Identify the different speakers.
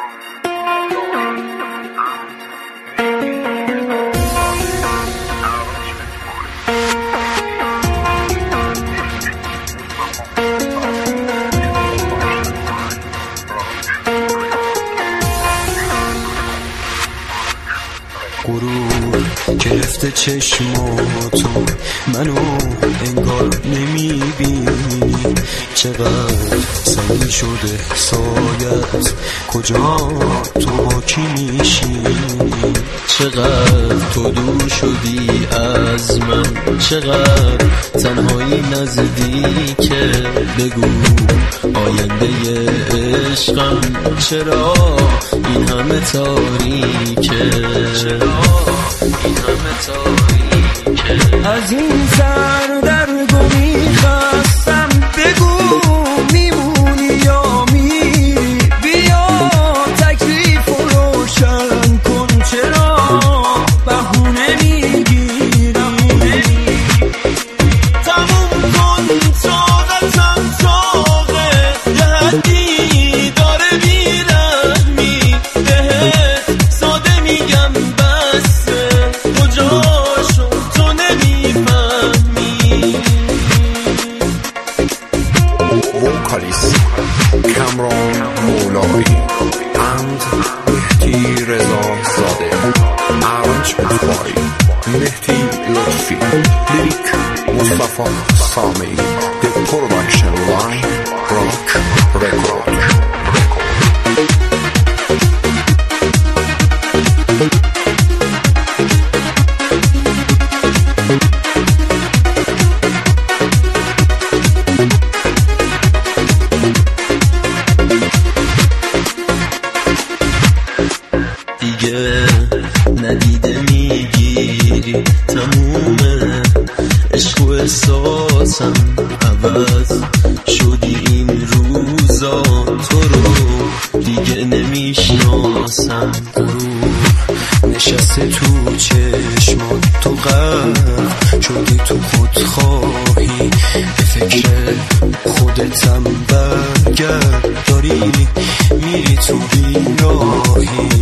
Speaker 1: غرور گرفته چشماتو، منو انگار نمیبینی. چقدر سنگین شده سایت، کجا تو با کی میشینی؟ چقدر تو دور شدی از من، چقدر تنهایی نزدیکه. بگو آینده عشقم چرا این همه تاریکه؟ این همه تاریکه. از این سر درد میخواستم، بگو میمونی یا میری؟ بیا تکلیف و روشن کن، چرا بهونه میگیری؟ تموم کن طاقتم طاقه، یه حدی داره بیرحمی بهت ساده میگم بسه، کجاشو تو نمیفهمی.
Speaker 2: وکالیست کامران مولایی اند مهدی رضا زاده، ارانجمنت بای مهدی لطفی، لیریک مصطفی سامی، دی پروداکشن لاین راک رکورد.
Speaker 1: دیگه ندیده میگیری، تمومه عشق و احساسم عوض شدی این روزا، تو رو دیگه نمیشناسم. غرور نشسته تو چشمات، تو غرق شدی تو خودخواهی، به فکر خودتم برگرد، داری میری تو بیراهی.